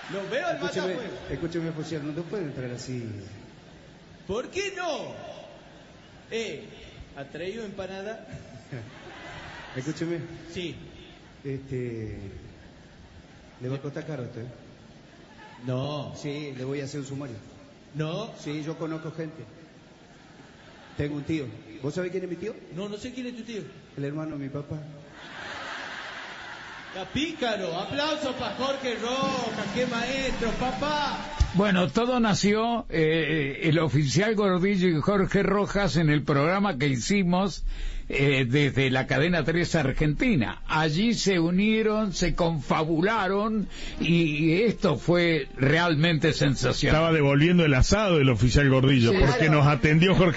Lo veo al matafuego. Escúcheme, oficial, no te puede entrar así. ¿Por qué no? ¿Ha traído empanada? Escúcheme. Sí. ¿Le va a costar caro a usted? No. Sí, le voy a hacer un sumario. No. Sí, yo conozco gente. Tengo un tío. ¿Vos sabés quién es mi tío? No sé quién es tu tío. El hermano de mi papá. ¡Está pícaro! ¡Aplausos para Jorge Rojas! ¡Qué maestro, papá! Bueno, todo nació el oficial Gordillo y Jorge Rojas en el programa que hicimos desde la cadena 3 Argentina. Allí se unieron, se confabularon y esto fue realmente sensacional. Estaba devolviendo el asado el oficial Gordillo, Sí, porque claro. nos atendió Jorge